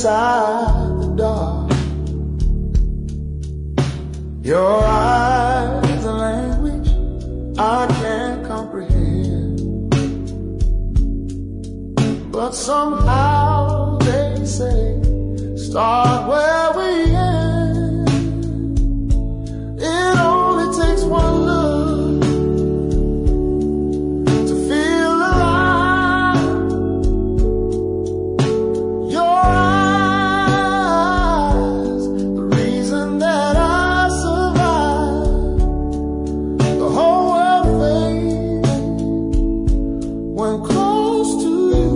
inside the dark. Your eyes, a language I can't comprehend, but somehow they say start where we end. It only takes one look to feel alive. Your eyes, the reason that I survive. The whole world fades when close to you.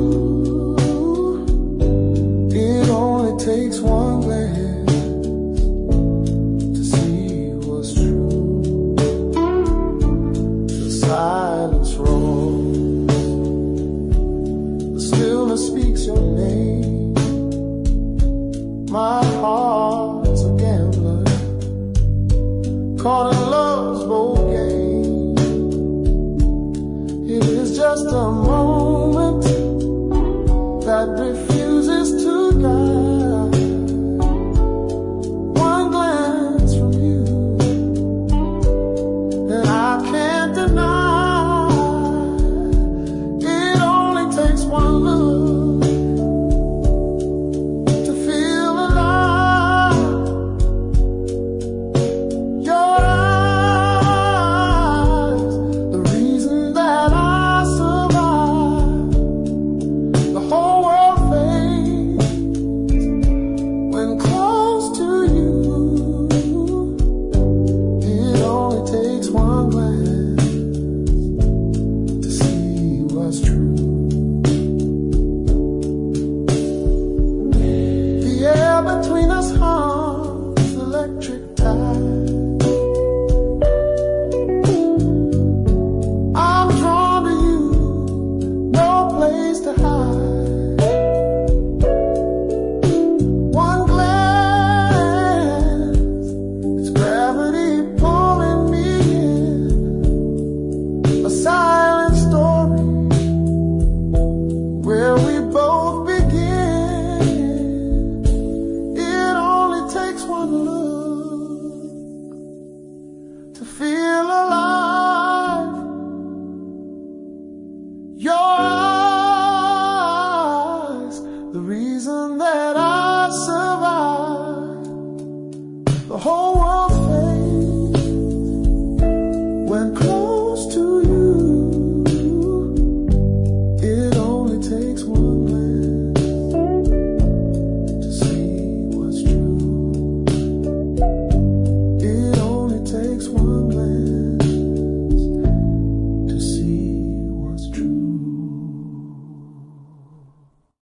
It only takes one glance to see what's true. The silence roars, the stillness speaks your name. My heart's a gambler, caught in love's bouquet. It is just a moment that